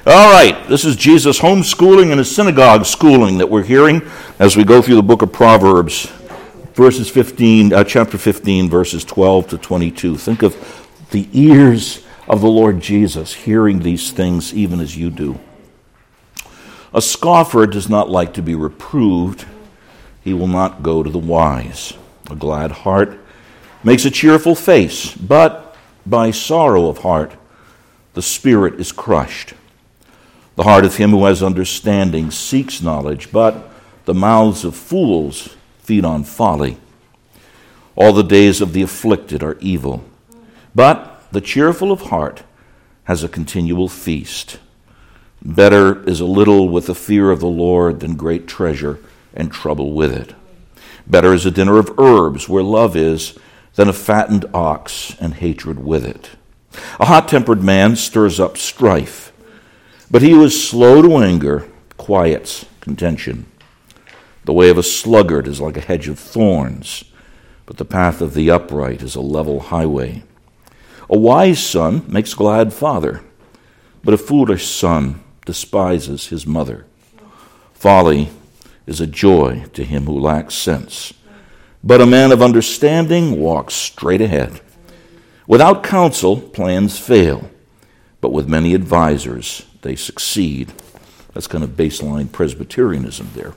All right, this is Jesus' homeschooling and his synagogue schooling that we're hearing as we go through the book of Proverbs, chapter 15, verses 12 to 22. Think of the ears of the Lord Jesus hearing these things even as you do. A scoffer does not like to be reproved. He will not go to the wise. A glad heart makes a cheerful face, but by sorrow of heart the spirit is crushed. The heart of him who has understanding seeks knowledge, but the mouths of fools feed on folly. All the days of the afflicted are evil, but the cheerful of heart has a continual feast. Better is a little with the fear of the Lord than great treasure and trouble with it. Better is a dinner of herbs where love is than a fattened ox and hatred with it. A hot-tempered man stirs up strife, but he who is slow to anger quiets contention. The way of a sluggard is like a hedge of thorns, but the path of the upright is a level highway. A wise son makes a glad father, but a foolish son despises his mother. Folly is a joy to him who lacks sense, but a man of understanding walks straight ahead. Without counsel, plans fail, but with many advisors, they succeed. That's kind of baseline Presbyterianism there.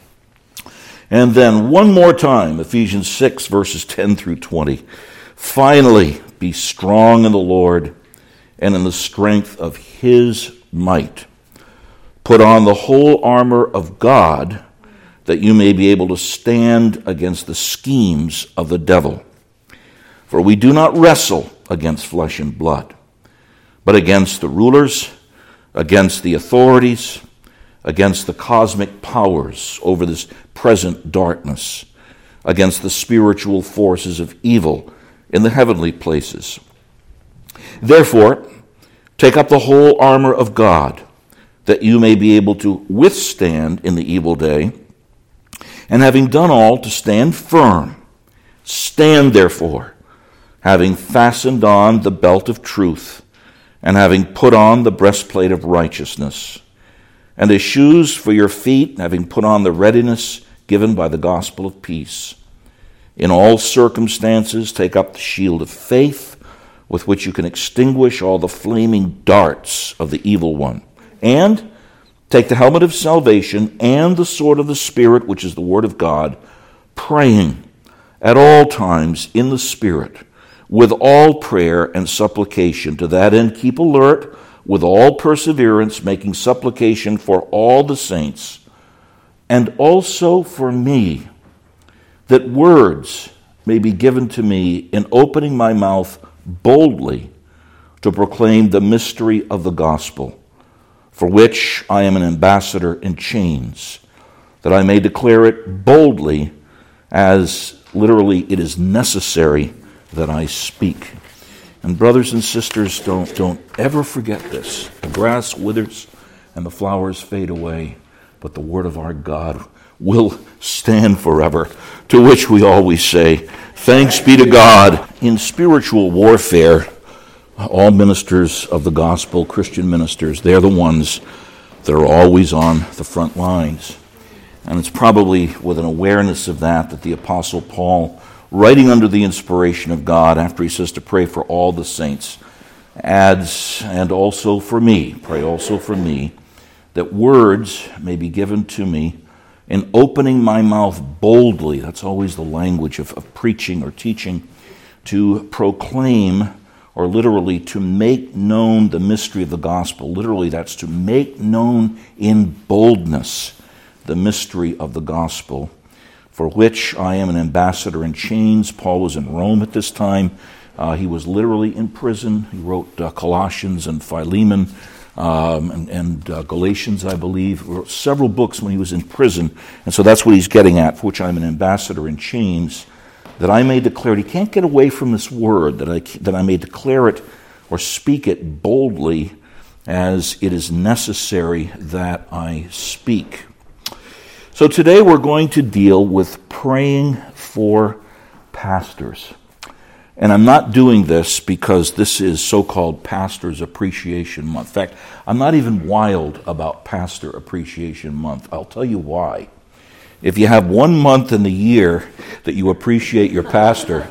And then one more time, Ephesians 6, verses 10 through 20. Finally, be strong in the Lord and in the strength of his might. Put on the whole armor of God, that you may be able to stand against the schemes of the devil. For we do not wrestle against flesh and blood, but against the rulers, against the authorities, against the cosmic powers over this present darkness, against the spiritual forces of evil in the heavenly places. Therefore, take up the whole armor of God, that you may be able to withstand in the evil day, and having done all, to stand firm. Stand therefore, having fastened on the belt of truth, and having put on the breastplate of righteousness, and as shoes for your feet, having put on the readiness given by the gospel of peace. In all circumstances, take up the shield of faith, with which you can extinguish all the flaming darts of the evil one. And take the helmet of salvation and the sword of the Spirit, which is the word of God, praying at all times in the Spirit, with all prayer and supplication. To that end, keep alert with all perseverance, making supplication for all the saints, and also for me, that words may be given to me in opening my mouth boldly to proclaim the mystery of the gospel, for which I am an ambassador in chains, that I may declare it boldly, as literally it is necessary that I speak. And brothers and sisters, don't ever forget this. The grass withers and the flowers fade away, but the word of our God will stand forever, to which we always say, thanks be to God. In spiritual warfare, all ministers of the gospel, Christian ministers, they're the ones that are always on the front lines. And it's probably with an awareness of that the Apostle Paul, writing under the inspiration of God, after he says to pray for all the saints, adds, and also for me, pray also for me, that words may be given to me in opening my mouth boldly. That's always the language of preaching or teaching, to proclaim, or literally to make known the mystery of the gospel. Literally, that's to make known in boldness the mystery of the gospel, for which I am an ambassador in chains. Paul was in Rome at this time. He was literally in prison. He wrote Colossians and Philemon and Galatians, I believe. He wrote several books when he was in prison. And so that's what he's getting at, for which I'm an ambassador in chains, that I may declare it. He can't get away from this word, that I may declare it or speak it boldly, as it is necessary that I speak. So today we're going to deal with praying for pastors. And I'm not doing this because this is so-called Pastor's Appreciation Month. In fact, I'm not even wild about Pastor Appreciation Month. I'll tell you why. If you have 1 month in the year that you appreciate your pastor,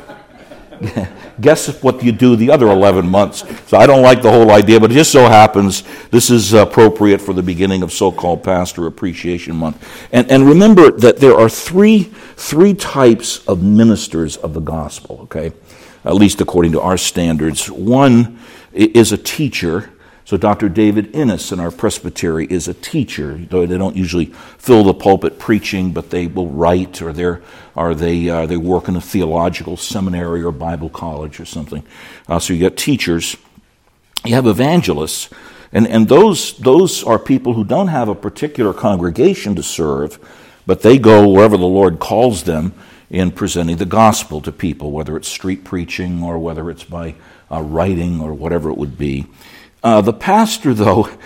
guess what you do the other 11 months. So I don't like the whole idea, but it just so happens this is appropriate for the beginning of so-called Pastor Appreciation Month. And remember that there are three types of ministers of the gospel, okay? At least according to our standards. One is a teacher. So Dr. David Innes in our presbytery is a teacher. They don't usually fill the pulpit preaching, but they will write, or they work in a theological seminary or Bible college or something. So you got teachers. You have evangelists, and those are people who don't have a particular congregation to serve, but they go wherever the Lord calls them in presenting the gospel to people, whether it's street preaching or whether it's by writing or whatever it would be. The pastor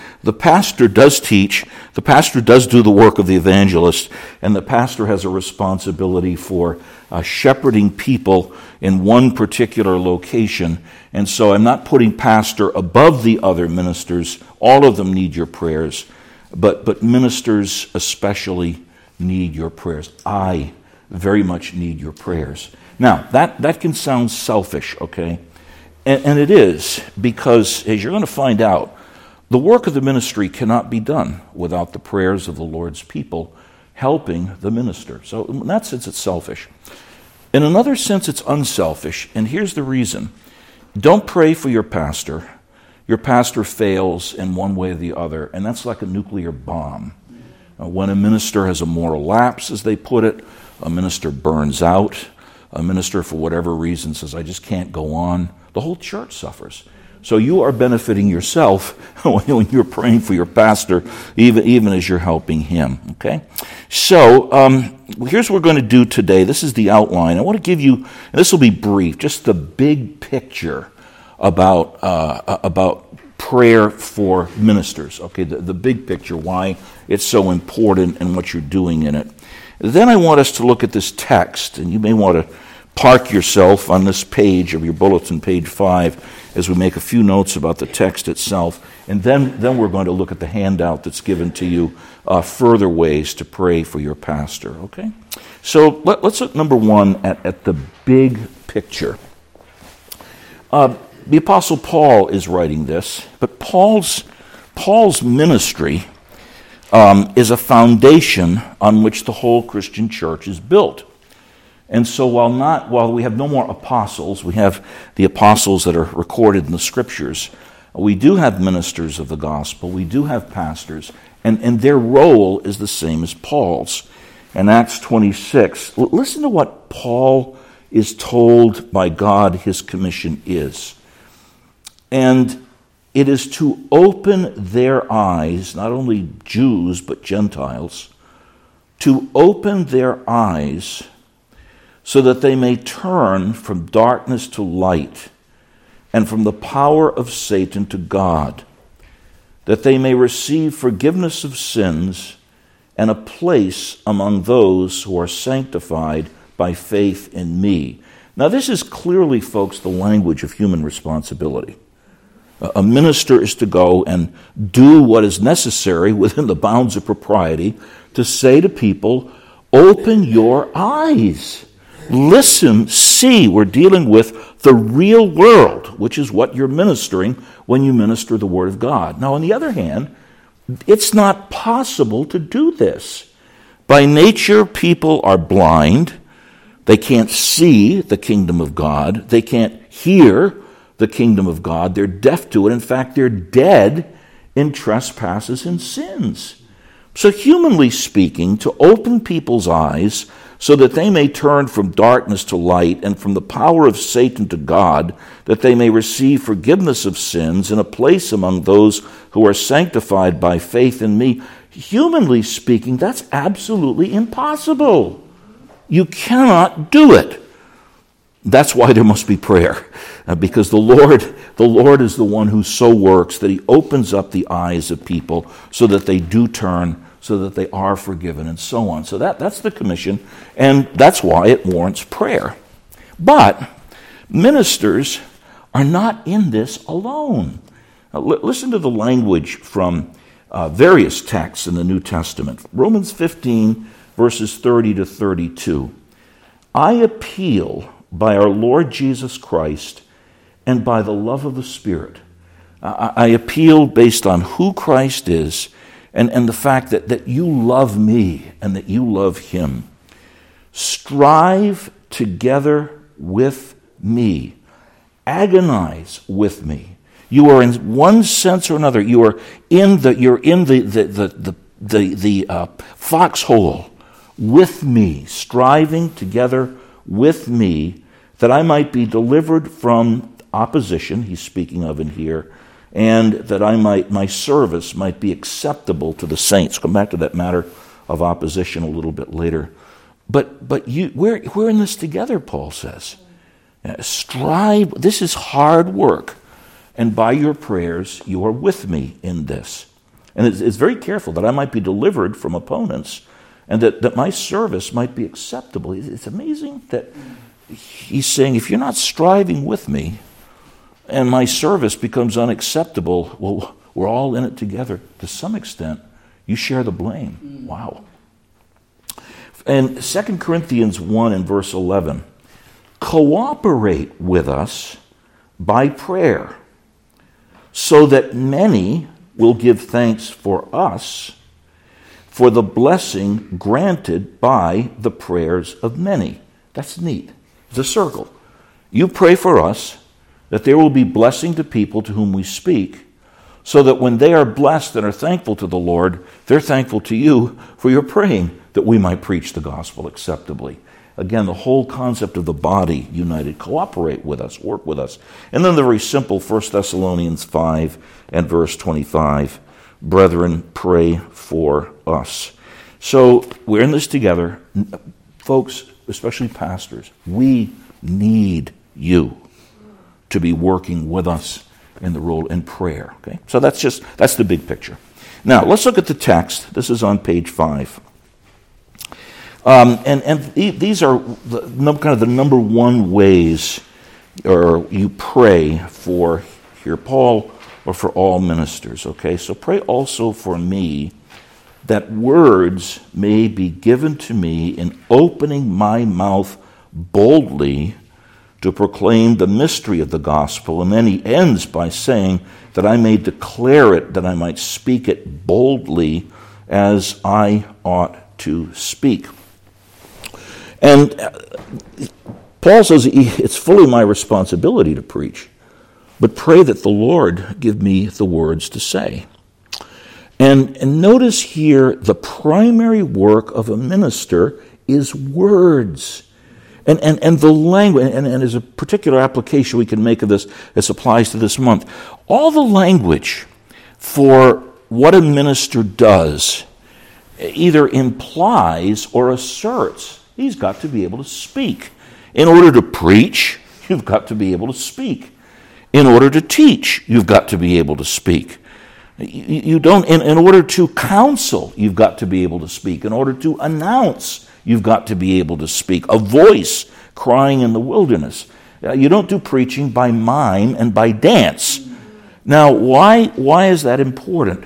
does teach, the pastor does do the work of the evangelist, and the pastor has a responsibility for shepherding people in one particular location. And so I'm not putting pastor above the other ministers. All of them need your prayers, but ministers especially need your prayers. I very much need your prayers. Now, that can sound selfish, okay? And it is, because, as you're going to find out, the work of the ministry cannot be done without the prayers of the Lord's people helping the minister. So in that sense, it's selfish. In another sense, it's unselfish, and here's the reason. Don't pray for your pastor. Your pastor fails in one way or the other, and that's like a nuclear bomb. When a minister has a moral lapse, as they put it, a minister burns out, a minister, for whatever reason, says, I just can't go on, the whole church suffers. So you are benefiting yourself when you're praying for your pastor, even as you're helping him. Okay? So here's what we're going to do today. This is the outline. I want to give you, and this will be brief, just the big picture about prayer for ministers. Okay, the big picture, why it's so important and what you're doing in it. Then I want us to look at this text, and you may want to park yourself on this page of your bulletin, page 5, as we make a few notes about the text itself. And then we're going to look at the handout that's given to you, further ways to pray for your pastor, okay? So let's look, number one, at the big picture. The Apostle Paul is writing this, but Paul's ministry is a foundation on which the whole Christian church is built. And so while we have no more apostles, we have the apostles that are recorded in the Scriptures, we do have ministers of the gospel, we do have pastors, and their role is the same as Paul's. In Acts 26, listen to what Paul is told by God his commission is. And it is to open their eyes, not only Jews but Gentiles, to open their eyes so that they may turn from darkness to light and from the power of Satan to God, that they may receive forgiveness of sins and a place among those who are sanctified by faith in me. Now, this is clearly, folks, the language of human responsibility. A minister is to go and do what is necessary within the bounds of propriety to say to people, open your eyes. Listen, see, we're dealing with the real world, which is what you're ministering when you minister the Word of God. Now, on the other hand, it's not possible to do this. By nature, people are blind. They can't see the kingdom of God. They can't hear the kingdom of God. They're deaf to it. In fact, they're dead in trespasses and sins. So humanly speaking, to open people's eyes so that they may turn from darkness to light and from the power of Satan to God, that they may receive forgiveness of sins and a place among those who are sanctified by faith in me, humanly speaking, that's absolutely impossible. You cannot do it. That's why there must be prayer, because the Lord is the one who so works that he opens up the eyes of people so that they do turn, so that they are forgiven, and so on. So that's the commission, and that's why it warrants prayer. But Ministers are not in this alone. Listen to the language from various texts in the New Testament. Romans 15, verses 30 to 32. I appeal by our Lord Jesus Christ and by the love of the Spirit. I appeal based on who Christ is and the fact that you love me and that you love him. Strive together with me. Agonize with me. You are in one sense or another. You're in the foxhole with me, striving together with me, that I might be delivered from opposition. He's speaking of in here, and that my service might be acceptable to the saints. Come back to that matter of opposition a little bit later. But we're in this together. Paul says, strive. This is hard work. And by your prayers, you are with me in this. And it's very careful that I might be delivered from opponents and that my service might be acceptable. It's amazing that he's saying, if you're not striving with me and my service becomes unacceptable, well, we're all in it together. To some extent, you share the blame. Wow. And 2 Corinthians 1 and verse 11, cooperate with us by prayer, so that many will give thanks for us for the blessing granted by the prayers of many. That's neat. It's a circle. You pray for us that there will be blessing to people to whom we speak, so that when they are blessed and are thankful to the Lord, they're thankful to you for your praying that we might preach the gospel acceptably. Again, the whole concept of the body united. Cooperate with us, work with us. And then the very simple 1 Thessalonians 5 and verse 25. Brethren, pray for us. So we're in this together. Folks, especially pastors, we need you to be working with us in the role in prayer. Okay? So that's the big picture. Now, let's look at the text. This is on page 5. And these are kind of the number one ways or you pray for here, Paul, or for all ministers. Okay, so pray also for me that words may be given to me in opening my mouth boldly to proclaim the mystery of the gospel. And then he ends by saying that I may declare it, that I might speak it boldly as I ought to speak. And Paul says it's fully my responsibility to preach, but pray that the Lord give me the words to say. And notice here the primary work of a minister is words. And the language, and there's a particular application we can make of this as applies to this month. All the language for what a minister does either implies or asserts. He's got to be able to speak. In order to preach, you've got to be able to speak. In order to teach, you've got to be able to speak. You don't. In order to counsel, you've got to be able to speak. In order to announce, you've got to be able to speak. A voice crying in the wilderness. You don't do preaching by mime and by dance. Now, why is that important?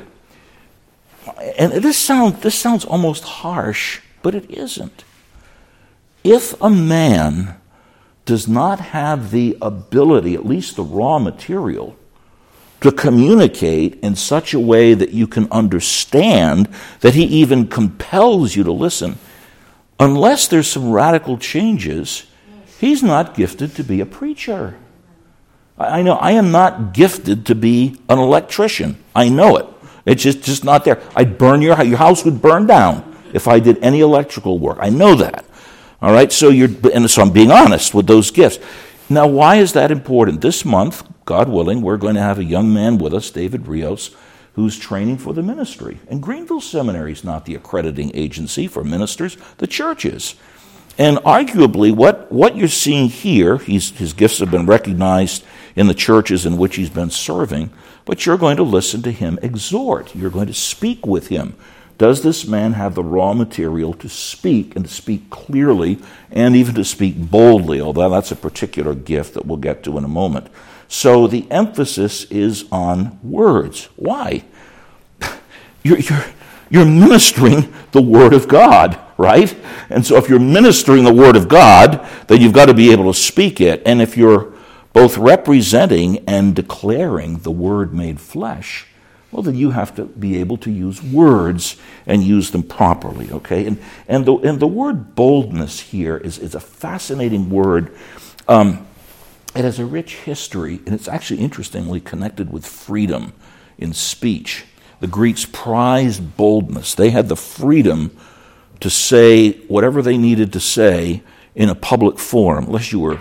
And this sounds almost harsh, but it isn't. If a man does not have the ability, at least the raw material, to communicate in such a way that you can understand, that he even compels you to listen, unless there's some radical changes, he's not gifted to be a preacher. I know I am not gifted to be an electrician. I know it. It's just not there. I'd burn your house would burn down if I did any electrical work. I know that. All right, so I'm being honest with those gifts. Now, why is that important? This month, God willing, we're going to have a young man with us, David Rios, who's training for the ministry. And Greenville Seminary is not the accrediting agency for ministers, the church is. And arguably, what you're seeing here, his gifts have been recognized in the churches in which he's been serving, but you're going to listen to him exhort. You're going to speak with him. Does this man have the raw material to speak, and to speak clearly, and even to speak boldly, although that's a particular gift that we'll get to in a moment. So the emphasis is on words. Why? You're ministering the Word of God, right? And so if you're ministering the Word of God, then you've got to be able to speak it. And if you're both representing and declaring the Word made flesh, well, then you have to be able to use words and use them properly, okay? And the word boldness here is a fascinating word. It has a rich history, and it's actually interestingly connected with freedom in speech. The Greeks prized boldness. They had the freedom to say whatever they needed to say in a public forum, unless you were,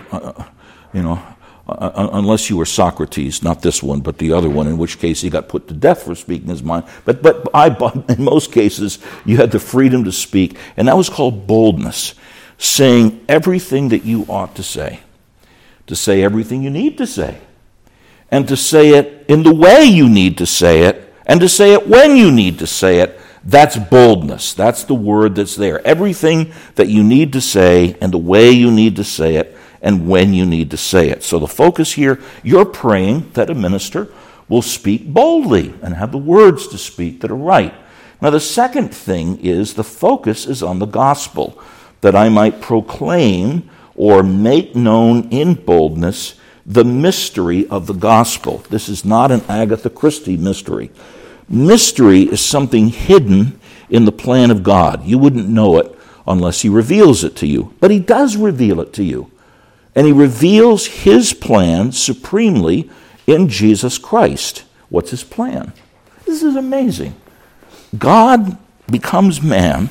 unless you were Socrates, not this one, but the other one, in which case he got put to death for speaking his mind. But in most cases, you had the freedom to speak, and that was called boldness, saying everything that you ought to say everything you need to say, and to say it in the way you need to say it, and to say it when you need to say it. That's boldness. That's the word that's there. Everything that you need to say, and the way you need to say it, and when you need to say it. So the focus here, you're praying that a minister will speak boldly and have the words to speak that are right. Now the second thing is the focus is on the gospel, that I might proclaim or make known in boldness the mystery of the gospel. This is not an Agatha Christie mystery. Mystery is something hidden in the plan of God. You wouldn't know it unless he reveals it to you. But he does reveal it to you. And he reveals his plan supremely in Jesus Christ. What's his plan? This is amazing. God becomes man,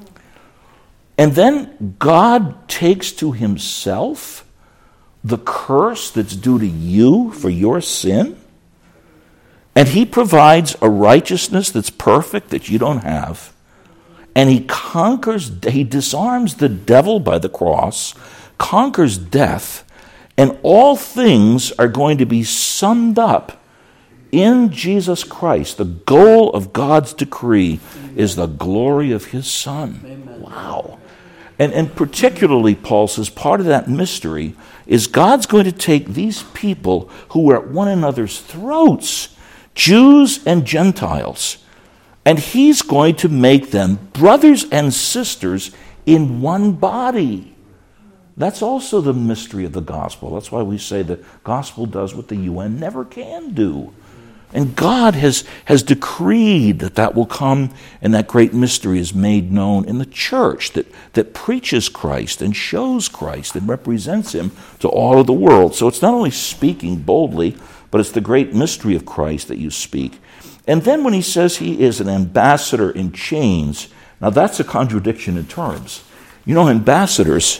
and then God takes to himself the curse that's due to you for your sin, and he provides a righteousness that's perfect that you don't have, and he disarms the devil by the cross, conquers death, and all things are going to be summed up in Jesus Christ. The goal of God's decree is the glory of his Son. Amen. Wow. And particularly, Paul says, part of that mystery is God's going to take these people who are at one another's throats, Jews and Gentiles, and he's going to make them brothers and sisters in one body. That's also the mystery of the gospel. That's why we say the gospel does what the UN never can do. And God has decreed that will come, and that great mystery is made known in the church that preaches Christ and shows Christ and represents him to all of the world. So it's not only speaking boldly, but it's the great mystery of Christ that you speak. And then when he says he is an ambassador in chains, now that's a contradiction in terms. You know, ambassadors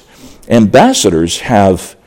have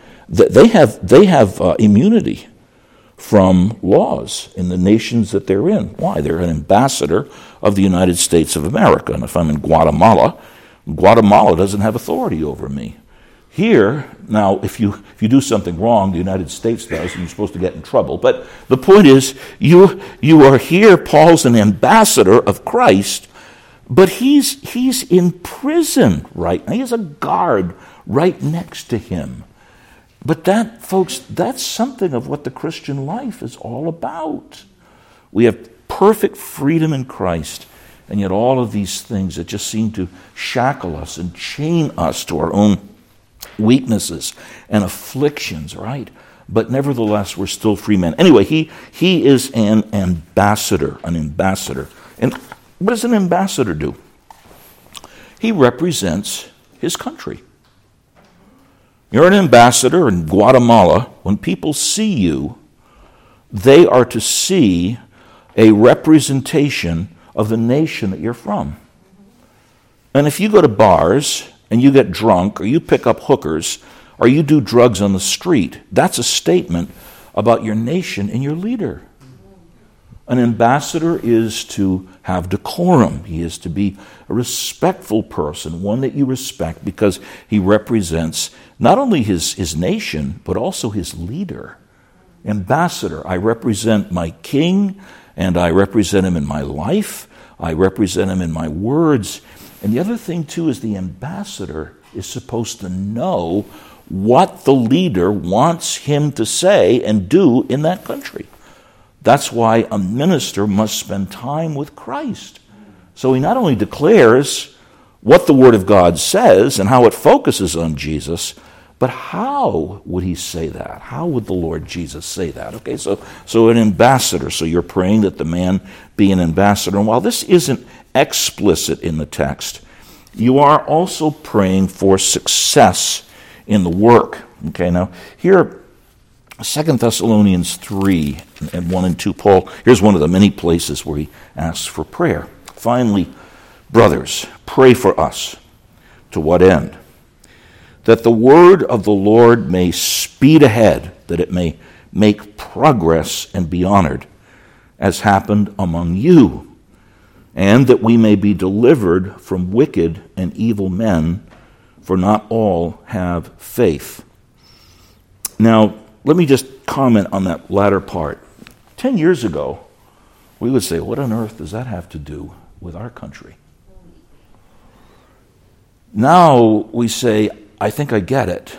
immunity from laws in the nations that they're in. Why? They're an ambassador of the United States of America. And if I'm in Guatemala doesn't have authority over me. Here, now, if you do something wrong, the United States does, and you're supposed to get in trouble. But the point is, you are here, Paul's an ambassador of Christ, but he's in prison right now. He has a guard right next to him. But that, folks, that's something of what the Christian life is all about. We have perfect freedom in Christ, and yet all of these things that just seem to shackle us and chain us to our own weaknesses and afflictions, right? But nevertheless, we're still free men. Anyway, he is an ambassador. And what does an ambassador do? He represents his country. You're an ambassador in Guatemala. When people see you, they are to see a representation of the nation that you're from. And if you go to bars and you get drunk, or you pick up hookers, or you do drugs on the street, that's a statement about your nation and your leader. An ambassador is to have decorum. He is to be a respectful person, one that you respect because he represents not only his nation, but also his leader. Ambassador, I represent my king, and I represent him in my life. I represent him in my words. And the other thing, too, is the ambassador is supposed to know what the leader wants him to say and do in that country. That's why a minister must spend time with Christ. So he not only declares what the Word of God says and how it focuses on Jesus, but how would he say that? How would the Lord Jesus say that? Okay, so an ambassador. So you're praying that the man be an ambassador. And while this isn't explicit in the text, you are also praying for success in the work. Okay, now here, 2 Thessalonians 3 and 1 and 2, Paul, here's one of the many places where he asks for prayer. Finally, brothers, pray for us. To what end? That the word of the Lord may speed ahead, that it may make progress and be honored, as happened among you, and that we may be delivered from wicked and evil men, for not all have faith. Now, let me just comment on that latter part. 10 years ago, we would say, what on earth does that have to do with our country? Now we say, I think I get it.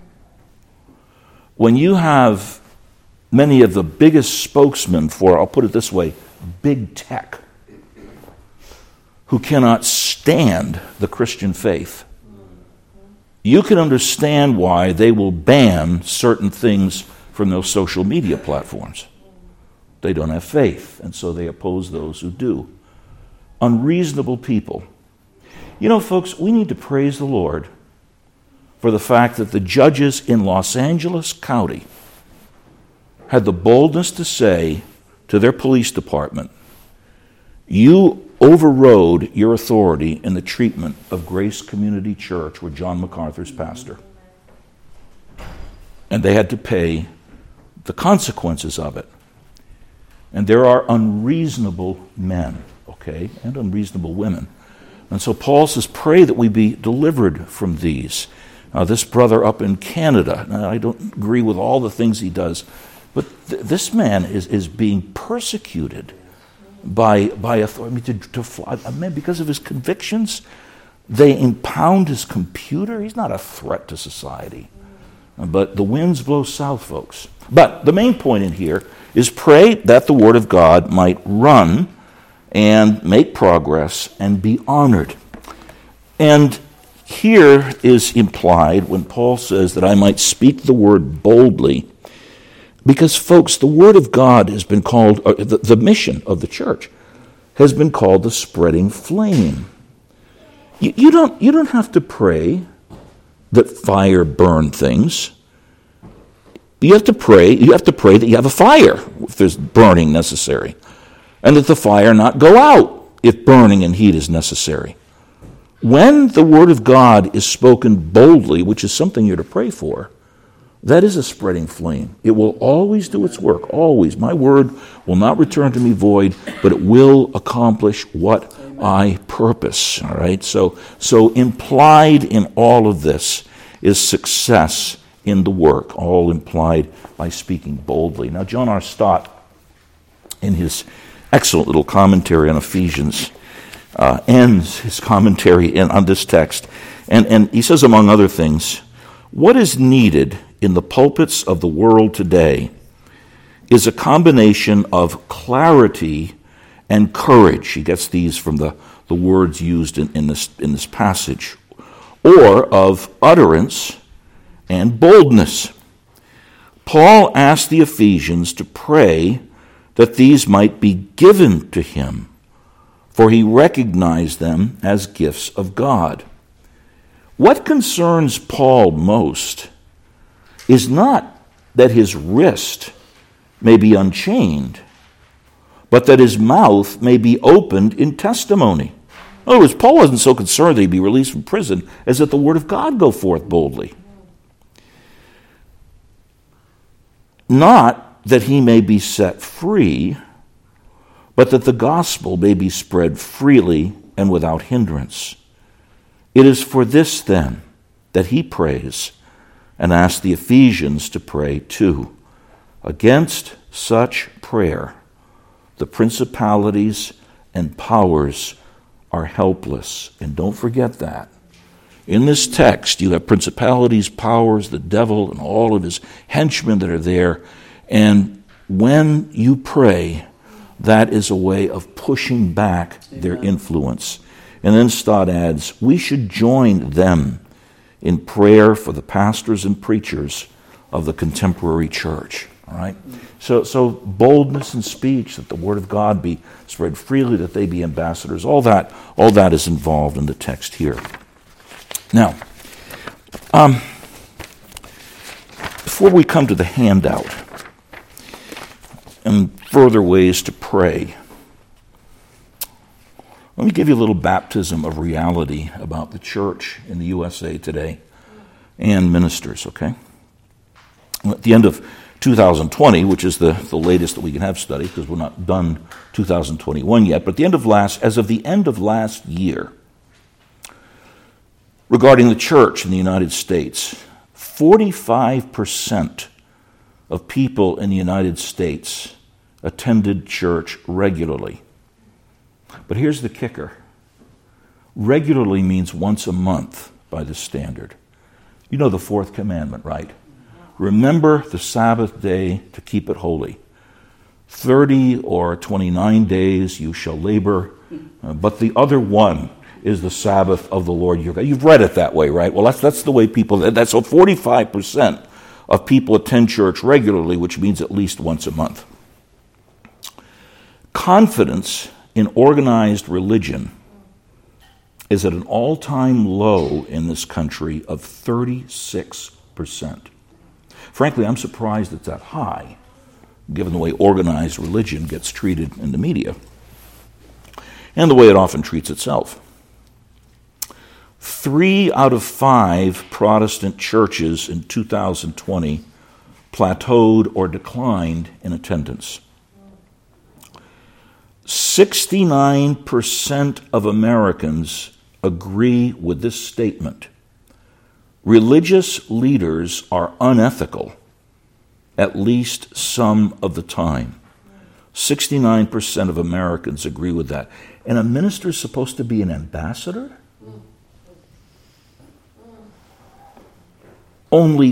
When you have many of the biggest spokesmen for, I'll put it this way, big tech, who cannot stand the Christian faith, you can understand why they will ban certain things from those social media platforms. They don't have faith, and so they oppose those who do. Unreasonable people. You know, folks, we need to praise the Lord for the fact that the judges in Los Angeles County had the boldness to say to their police department, you overrode your authority in the treatment of Grace Community Church, where John MacArthur's pastor. And they had to pay the consequences of it. And there are unreasonable men, okay, and unreasonable women. And so Paul says, pray that we be delivered from these. This brother up in Canada, now I don't agree with all the things he does, but this man is being persecuted by authority to fly. Because of his convictions, they impound his computer. He's not a threat to society. But the winds blow south, folks. But the main point in here is pray that the Word of God might run and make progress and be honored. And here is implied when Paul says that I might speak the word boldly, because, folks, the Word of God has been called, the mission of the church has been called the spreading flame. You don't have to pray that fire burn things. You have to pray that you have a fire if there's burning necessary, and that the fire not go out if burning and heat is necessary. When the Word of God is spoken boldly, which is something you're to pray for, that is a spreading flame. It will always do its work, always. My word will not return to me void, but it will accomplish what I purpose. All right? So implied in all of this is success in the work, all implied by speaking boldly. Now, John R. Stott, in his excellent little commentary on Ephesians, ends his commentary on this text, and he says, among other things, what is needed in the pulpits of the world today is a combination of clarity and courage. He gets these from the words used in this passage, or of utterance and boldness. Paul asked the Ephesians to pray that these might be given to him, for he recognized them as gifts of God. What concerns Paul most is not that his wrist may be unchained, but that his mouth may be opened in testimony. In other words, Paul wasn't so concerned that he'd be released from prison as that the Word of God go forth boldly. Not that he may be set free, but that the gospel may be spread freely and without hindrance. It is for this, then, that he prays and asks the Ephesians to pray too. Against such prayer, the principalities and powers are helpless. And don't forget that. In this text, you have principalities, powers, the devil, and all of his henchmen that are there. And when you pray, that is a way of pushing back their influence. And then Stott adds, we should join them in prayer for the pastors and preachers of the contemporary church. All right? So boldness in speech, that the word of God be spread freely, that they be ambassadors, all that is involved in the text here. Now, before we come to the handout and further ways to pray, let me give you a little baptism of reality about the church in the USA today and ministers, okay? At the end of 2020, which is the latest that we can have study, because we're not done 2021 yet, but as of the end of last year, regarding the church in the United States, 45% of people in the United States attended church regularly. But here's the kicker. Regularly means once a month by this standard. You know the fourth commandment, right? Remember the Sabbath day to keep it holy. 30 or 29 days you shall labor, but the other one is the Sabbath of the Lord your God. You've read it that way, right? Well, that's the way people, that's so 45% of people attend church regularly, which means at least once a month. Confidence in organized religion is at an all-time low in this country of 36%. Frankly, I'm surprised it's that high, given the way organized religion gets treated in the media and the way it often treats itself. 3 out of 5 Protestant churches in 2020 plateaued or declined in attendance. 69% of Americans agree with this statement. Religious leaders are unethical, at least some of the time. 69% of Americans agree with that. And a minister is supposed to be an ambassador? Only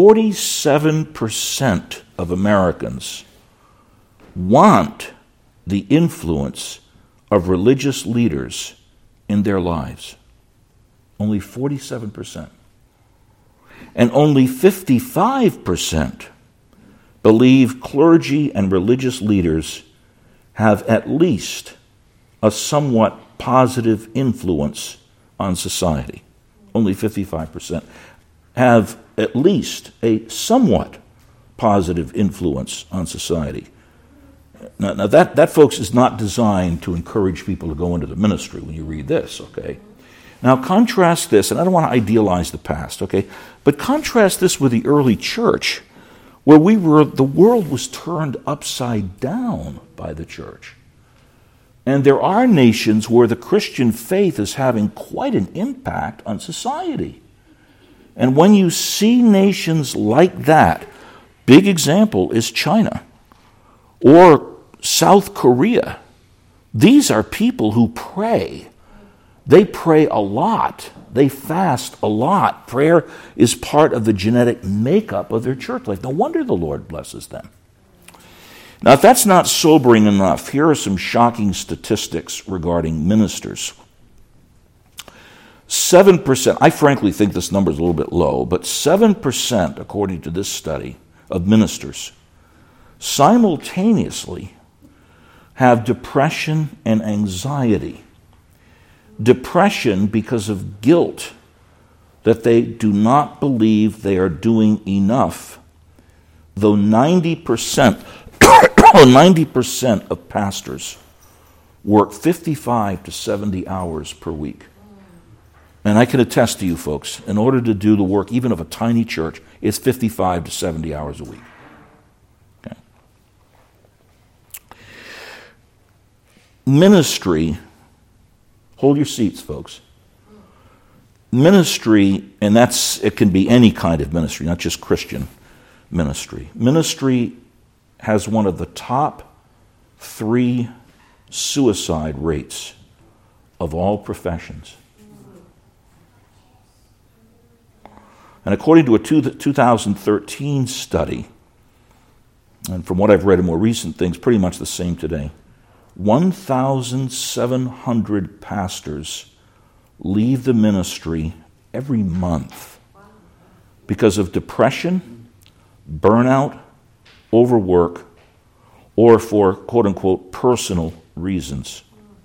47% of Americans want the influence of religious leaders in their lives. Only 47%. And only 55% believe clergy and religious leaders have at least a somewhat positive influence on society. Only 55% have at least a somewhat positive influence on society. Now that, folks, is not designed to encourage people to go into the ministry when you read this, okay? Now contrast this, and I don't want to idealize the past, okay? But contrast this with the early church, where the world was turned upside down by the church. And there are nations where the Christian faith is having quite an impact on society. And when you see nations like that, big example is China or South Korea. These are people who pray. They pray a lot. They fast a lot. Prayer is part of the genetic makeup of their church life. No wonder the Lord blesses them. Now, if that's not sobering enough, here are some shocking statistics regarding ministers. 7%, I frankly think this number is a little bit low, but 7%, according to this study, of ministers simultaneously have depression and anxiety. Depression because of guilt that they do not believe they are doing enough, though 90% of pastors work 55 to 70 hours per week. And I can attest to you folks, in order to do the work even of a tiny church, it's 55 to 70 hours a week. Okay. Ministry, hold your seats, folks. Ministry, and it can be any kind of ministry, not just Christian ministry. Ministry has one of the top 3 suicide rates of all professions. And according to a 2013 study, and from what I've read in more recent things, pretty much the same today, 1,700 pastors leave the ministry every month because of depression, burnout, overwork, or for quote-unquote personal reasons.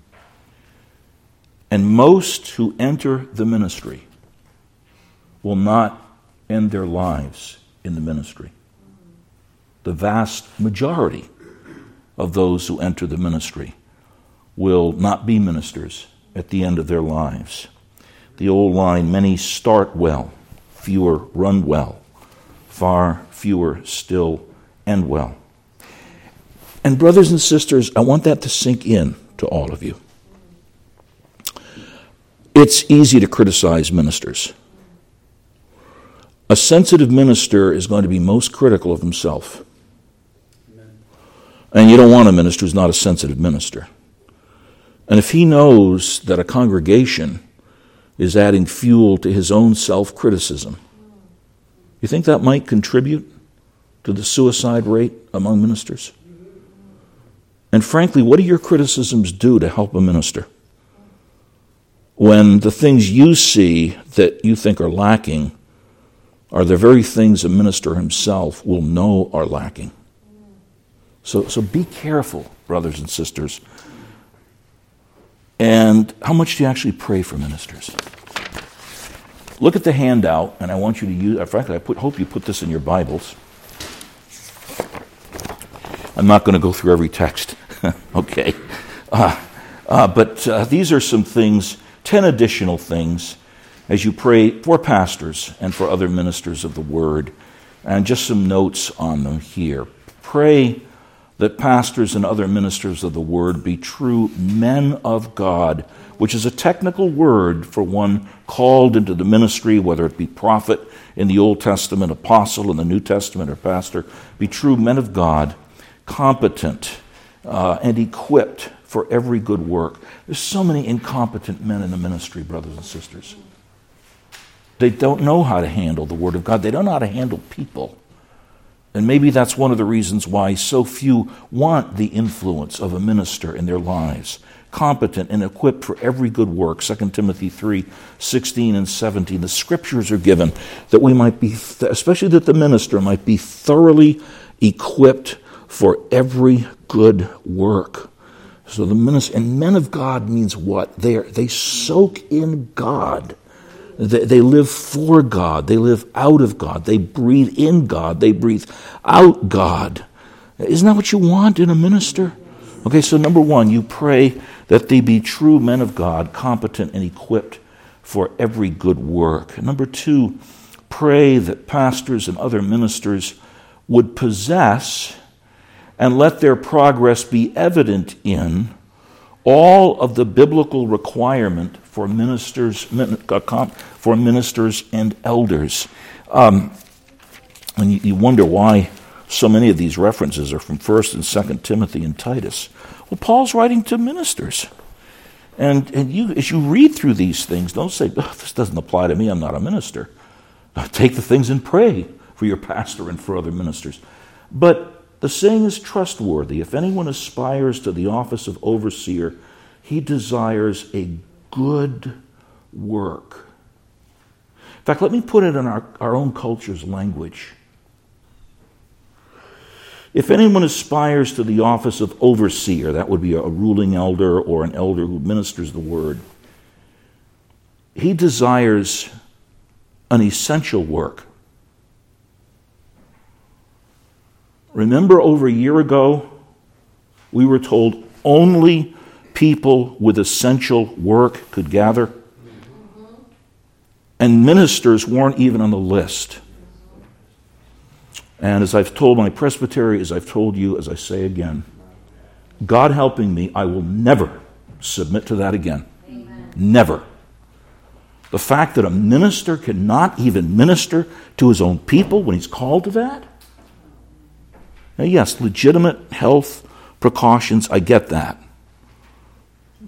And most who enter the ministry will not end their lives in the ministry. The vast majority of those who enter the ministry will not be ministers at the end of their lives. The old line, many start well, fewer run well, far fewer still end well. And brothers and sisters, I want that to sink in to all of you. It's easy to criticize ministers. A sensitive minister is going to be most critical of himself. And you don't want a minister who's not a sensitive minister. And if he knows that a congregation is adding fuel to his own self-criticism, you think that might contribute to the suicide rate among ministers? And frankly, what do your criticisms do to help a minister? When the things you see that you think are lacking are the very things a minister himself will know are lacking. So be careful, brothers and sisters. And how much do you actually pray for ministers? Look at the handout, and I want you to use, frankly, hope you put this in your Bibles. I'm not going to go through every text, okay? But these are some things, 10 additional things, as you pray for pastors and for other ministers of the Word, and just some notes on them here. Pray that pastors and other ministers of the Word be true men of God, which is a technical word for one called into the ministry, whether it be prophet in the Old Testament, apostle in the New Testament, or pastor. Be true men of God, competent and equipped for every good work. There's so many incompetent men in the ministry, brothers and sisters. They don't know how to handle the Word of God. They don't know how to handle people. And maybe that's one of the reasons why so few want the influence of a minister in their lives. Competent and equipped for every good work. 2 Timothy 3:16 and 17. The scriptures are given that we might be, especially that the minister might be thoroughly equipped for every good work. So the minister, and men of God means what? They soak in God. They live for God. They live out of God. They breathe in God. They breathe out God. Isn't that what you want in a minister? Okay, so number one, you pray that they be true men of God, competent and equipped for every good work. Number two, pray that pastors and other ministers would possess and let their progress be evident in all of the biblical requirement for ministers and elders. And you wonder why so many of these references are from 1 and 2 Timothy and Titus. Well, Paul's writing to ministers. And you, as you read through these things, don't say, this doesn't apply to me, I'm not a minister. Take the things and pray for your pastor and for other ministers. But the saying is trustworthy. If anyone aspires to the office of overseer, he desires a good work. In fact, let me put it in our own culture's language. If anyone aspires to the office of overseer, that would be a ruling elder or an elder who ministers the word, he desires an essential work. Remember, over a year ago, we were told only people with essential work could gather. And ministers weren't even on the list. And as I've told my presbytery, as I've told you, as I say again, God helping me, I will never submit to that again. Amen. Never. The fact that a minister cannot even minister to his own people when he's called to that? Now, yes, legitimate health precautions, I get that.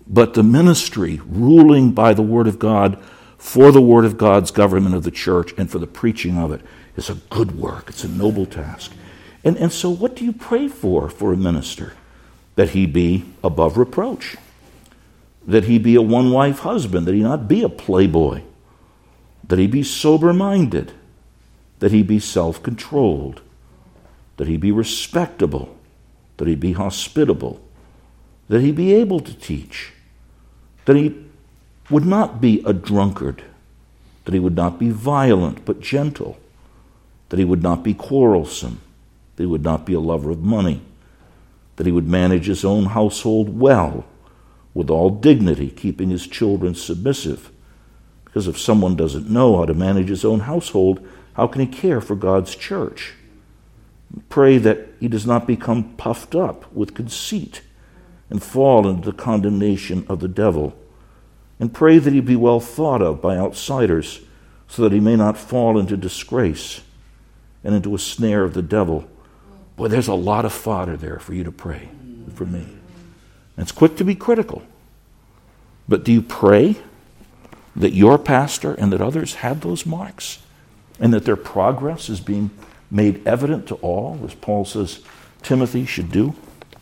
But the ministry, ruling by the Word of God, for the Word of God's government of the church and for the preaching of it, is a good work. It's a noble task. And so what do you pray for a minister? That he be above reproach. That he be a one-wife husband. That he not be a playboy. That he be sober-minded. That he be self-controlled. That he be respectable. That he be hospitable. That he be able to teach. That he would not be a drunkard. That he would not be violent but gentle. That he would not be quarrelsome. That he would not be a lover of money. That he would manage his own household well, with all dignity, keeping his children submissive. Because if someone doesn't know how to manage his own household, how can he care for God's church? Pray that he does not become puffed up with conceit and fall into the condemnation of the devil. And pray that he be well thought of by outsiders, so that he may not fall into disgrace and into a snare of the devil. Boy, there's a lot of fodder there for you to pray for me. And it's quick to be critical. But do you pray that your pastor and that others have those marks? And that their progress is being made evident to all, as Paul says Timothy should do?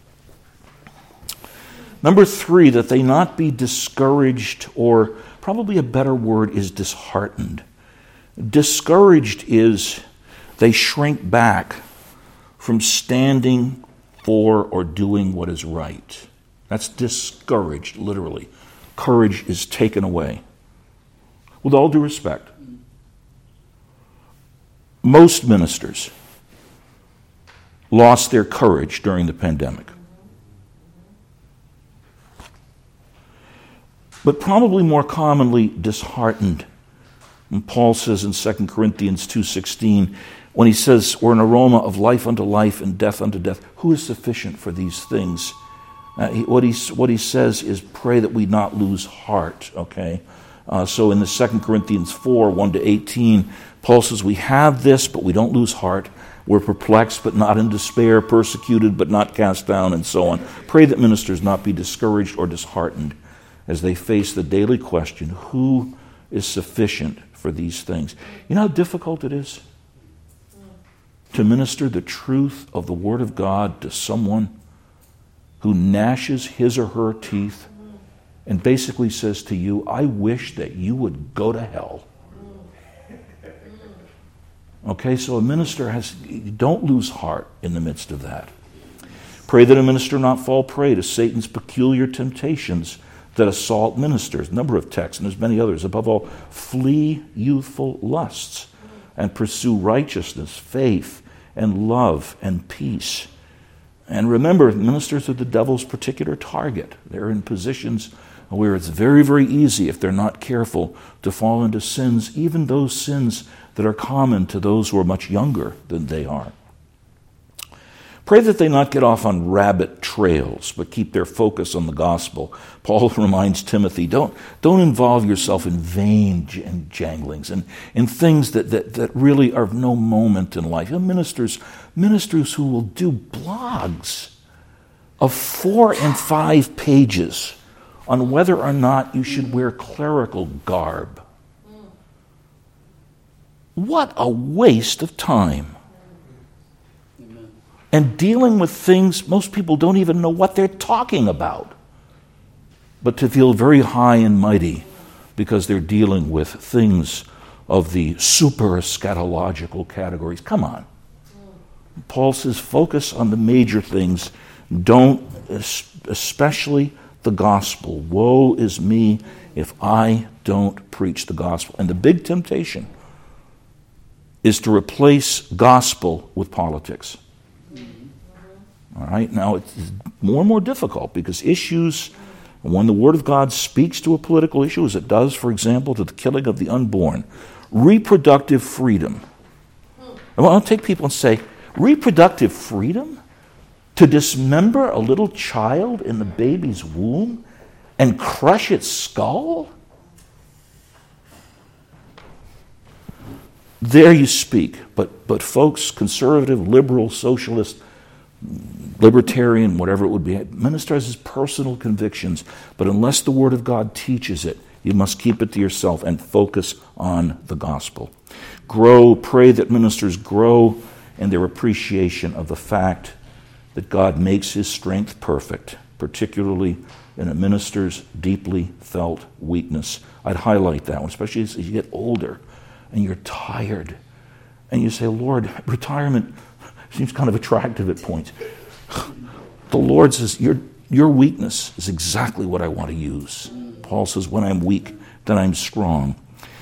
Number 3, that they not be discouraged, or probably a better word is disheartened. Discouraged is they shrink back from standing for or doing what is right. That's discouraged, literally. Courage is taken away. With all due respect, most ministers lost their courage during the pandemic. But probably more commonly disheartened. And Paul says in 2 Corinthians 2:16, when he says, we're an aroma of life unto life and death unto death, who is sufficient for these things? What he says is pray that we not lose heart, okay? So in the 2 Corinthians 4, 1-18, Paul says, we have this, but we don't lose heart. We're perplexed, but not in despair, persecuted, but not cast down, and so on. Pray that ministers not be discouraged or disheartened as they face the daily question, who is sufficient for these things? You know how difficult it is to minister the truth of the Word of God to someone who gnashes his or her teeth and basically says to you, I wish that you would go to hell. Okay, so a minister don't lose heart in the midst of that. Pray that a minister not fall prey to Satan's peculiar temptations that assault ministers. A number of texts, and there's many others. Above all, flee youthful lusts and pursue righteousness, faith, and love, and peace. And remember, ministers are the devil's particular target. They're in positions where it's very, very easy, if they're not careful, to fall into sins, even those sins that are common to those who are much younger than they are. Pray that they not get off on rabbit trails, but keep their focus on the gospel. Paul reminds Timothy, don't involve yourself in vain janglings and in things that really are of no moment in life. You know, ministers who will do blogs of 4 and 5 pages on whether or not you should wear clerical garb. What a waste of time. And dealing with things most people don't even know what they're talking about. But to feel very high and mighty because they're dealing with things of the super eschatological categories. Come on. Paul says focus on the major things. Don't, especially the gospel. Woe is me if I don't preach the gospel. And the big temptation is to replace gospel with politics. All right, now it's more and more difficult because issues, when the Word of God speaks to a political issue, as it does, for example, to the killing of the unborn, reproductive freedom. I want to take people and say, reproductive freedom? To dismember a little child in the baby's womb and crush its skull? There you speak. But folks, conservative, liberal, socialist, libertarian, whatever it would be. Minister has his personal convictions, but unless the Word of God teaches it, you must keep it to yourself and focus on the gospel. Pray that ministers grow in their appreciation of the fact that God makes his strength perfect, particularly in a minister's deeply felt weakness. I'd highlight that one, especially as you get older and you're tired. And you say, Lord, retirement seems kind of attractive at points. The Lord says, your weakness is exactly what I want to use. Paul says, when I'm weak, then I'm strong.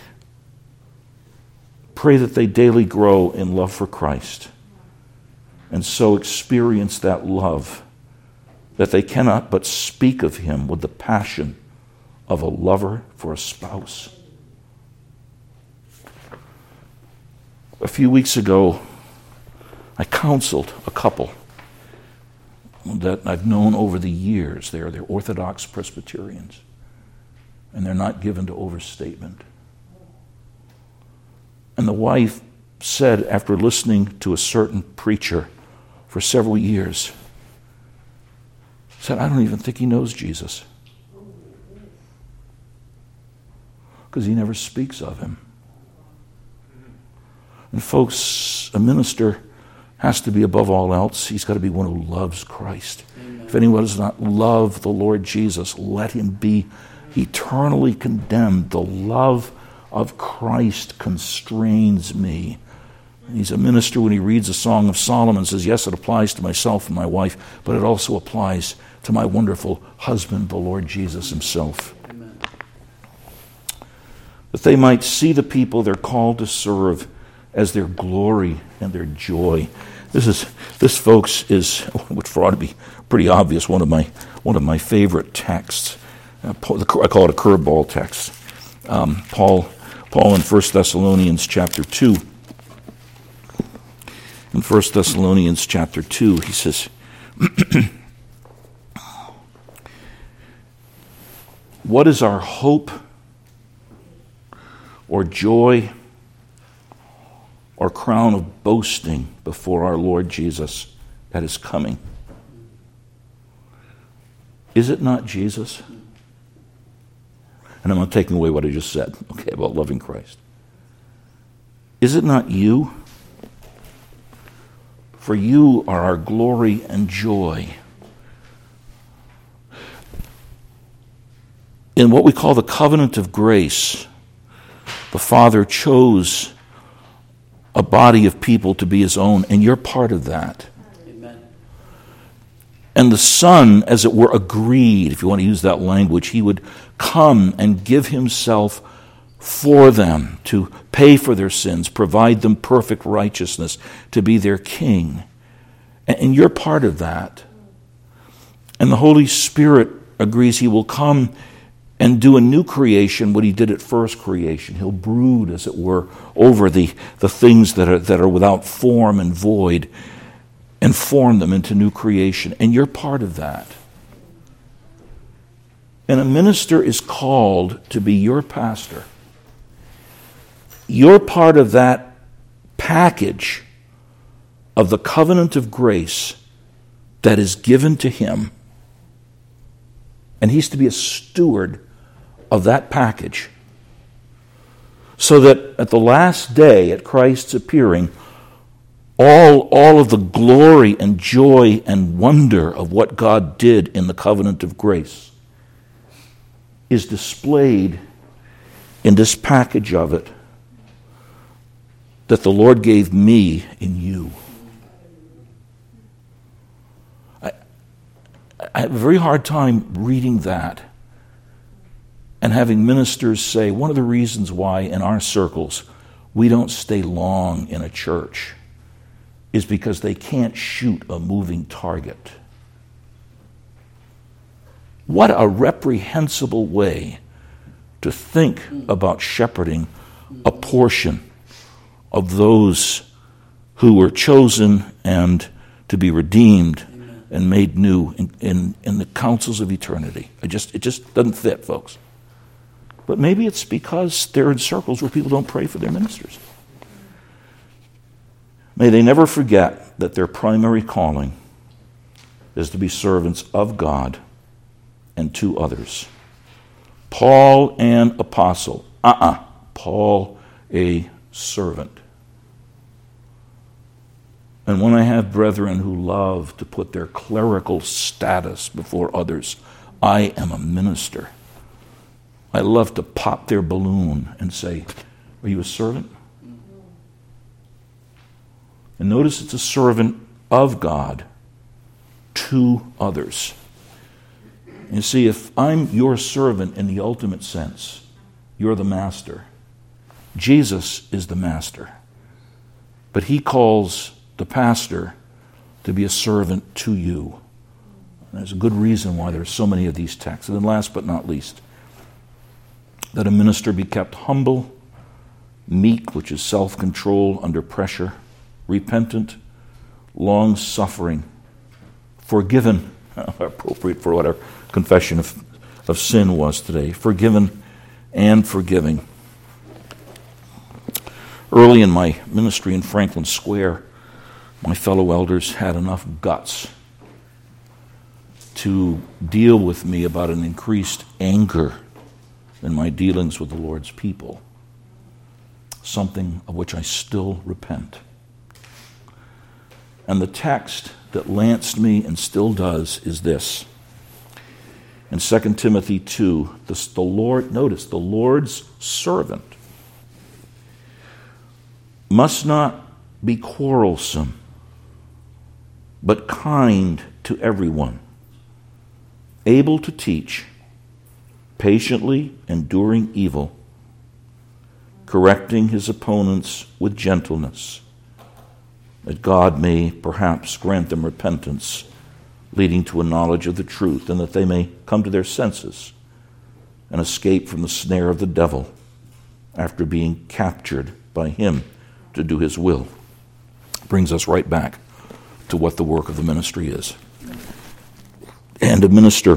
Pray that they daily grow in love for Christ, and so experience that love, that they cannot but speak of him with the passion of a lover for a spouse. A few weeks ago, I counseled a couple that I've known over the years. They're Orthodox Presbyterians, and they're not given to overstatement. And the wife said, after listening to a certain preacher for several years, said, I don't even think he knows Jesus, because he never speaks of him. And folks, a minister has to be above all else. He's got to be one who loves Christ. Amen. If anyone does not love the Lord Jesus, let him be eternally condemned. The love of Christ constrains me. He's a minister when he reads a Song of Solomon and says, yes, it applies to myself and my wife, but it also applies to my wonderful husband, the Lord Jesus himself. Amen. That they might see the people they're called to serve as their glory and their joy. This, folks, is, which ought to be pretty obvious, one of my favorite texts. I call it a curveball text. Paul in 1 Thessalonians chapter 2. In 1 Thessalonians chapter 2, he says, what is our hope or joy or crown of boasting before our Lord Jesus at his coming? Is it not Jesus? And I'm not taking away what I just said, okay, about loving Christ. Is it not you? For you are our glory and joy. In what we call the covenant of grace, the Father chose a body of people to be his own, and you're part of that. Amen. And the Son, as it were, agreed, if you want to use that language, he would come and give himself for them, to pay for their sins, provide them perfect righteousness, to be their king. And you're part of that. And the Holy Spirit agrees he will come and do a new creation what he did at first creation. He'll brood, as it were, over the things that are without form and void, and form them into new creation. And you're part of that. And a minister is called to be your pastor. You're part of that package of the covenant of grace that is given to him. And he's to be a steward of that package, so that at the last day, at Christ's appearing, all of the glory and joy and wonder of what God did in the covenant of grace is displayed in this package of it that the Lord gave me in you. I have a very hard time reading that and having ministers say, one of the reasons why in our circles we don't stay long in a church is because they can't shoot a moving target. What a reprehensible way to think about shepherding a portion of those who were chosen and to be redeemed and made new in the councils of eternity. It just doesn't fit, folks. But maybe it's because they're in circles where people don't pray for their ministers. May they never forget that their primary calling is to be servants of God and to others. Paul an apostle. Paul a servant. And when I have brethren who love to put their clerical status before others, I am a minister. I love to pop their balloon and say, are you a servant? And notice it's a servant of God to others. You see, if I'm your servant in the ultimate sense, you're the master. Jesus is the master. But he calls the pastor to be a servant to you. And there's a good reason why there's so many of these texts. And then last but not least, that a minister be kept humble, meek, which is self-control under pressure, repentant, long-suffering, forgiven, appropriate for what our confession of sin was today, forgiven and forgiving. Early in my ministry in Franklin Square, my fellow elders had enough guts to deal with me about an increased anger in my dealings with the Lord's people, something of which I still repent. And the text that lanced me and still does is this. In 2 Timothy 2, the Lord's servant must not be quarrelsome, but kind to everyone, able to teach, patiently enduring evil, correcting his opponents with gentleness, that God may perhaps grant them repentance, leading to a knowledge of the truth, and that they may come to their senses and escape from the snare of the devil after being captured by him to do his will. Brings us right back to what the work of the ministry is. And a minister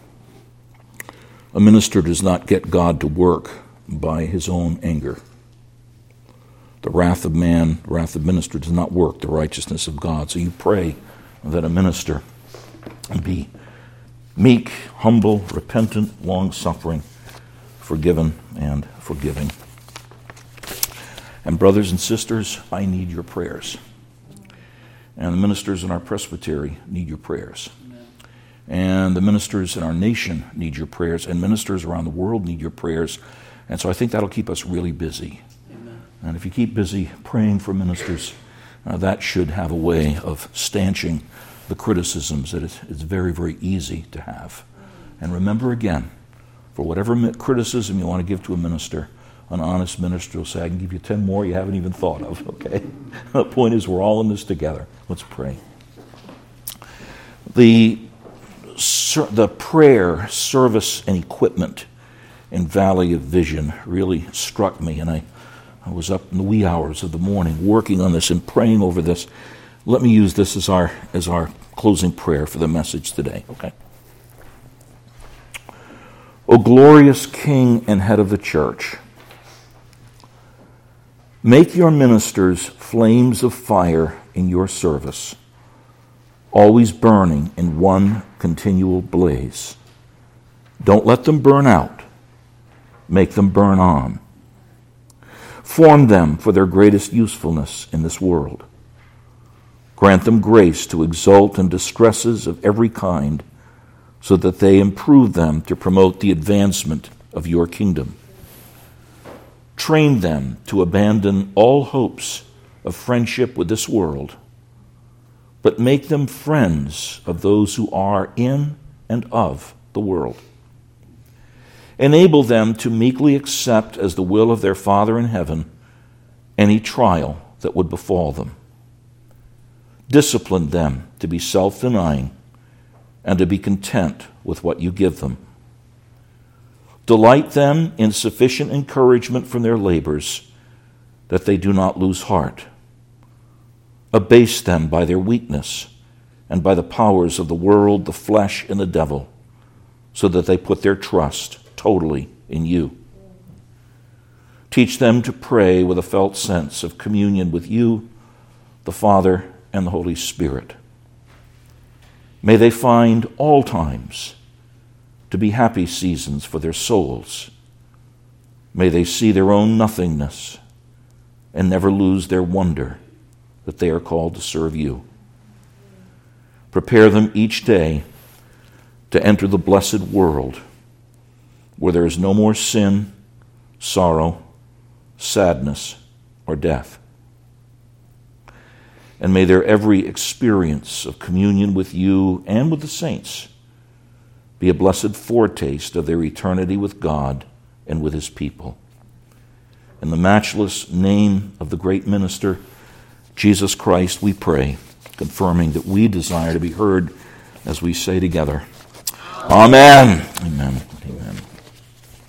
does not get God to work by his own anger. The wrath of man, the wrath of minister does not work the righteousness of God. So you pray that a minister be meek, humble, repentant, long-suffering, forgiven, and forgiving. And brothers and sisters, I need your prayers. And the ministers in our presbytery need your prayers. Amen. And the ministers in our nation need your prayers. And ministers around the world need your prayers. And so I think that'll keep us really busy. Amen. And if you keep busy praying for ministers, that should have a way of stanching the criticisms that it's very, very easy to have. And remember again, for whatever criticism you want to give to a minister, an honest minister will say, I can give you 10 more you haven't even thought of, okay? The point is we're all in this together. Let's pray. The prayer, service, and equipment in Valley of Vision really struck me, and I was up in the wee hours of the morning working on this and praying over this. Let me use this as our closing prayer for the message today, okay? O glorious King and head of the church, make your ministers flames of fire in your service, always burning in one continual blaze. Don't let them burn out. Make them burn on. Form them for their greatest usefulness in this world. Grant them grace to exult in distresses of every kind, so that they improve them to promote the advancement of your kingdom. Train them to abandon all hopes of friendship with this world, but make them friends of those who are in and of the world. Enable them to meekly accept as the will of their Father in heaven any trial that would befall them. Discipline them to be self-denying and to be content with what you give them. Delight them in sufficient encouragement from their labors, that they do not lose heart. Abase them by their weakness and by the powers of the world, the flesh, and the devil, so that they put their trust totally in you. Teach them to pray with a felt sense of communion with you, the Father, and the Holy Spirit. May they find all times to be happy seasons for their souls. May they see their own nothingness and never lose their wonder that they are called to serve you. Prepare them each day to enter the blessed world where there is no more sin, sorrow, sadness, or death. And may their every experience of communion with you and with the saints be a blessed foretaste of their eternity with God and with his people. In the matchless name of the great minister, Jesus Christ, we pray, confirming that we desire to be heard as we say together, Amen. Amen. Amen.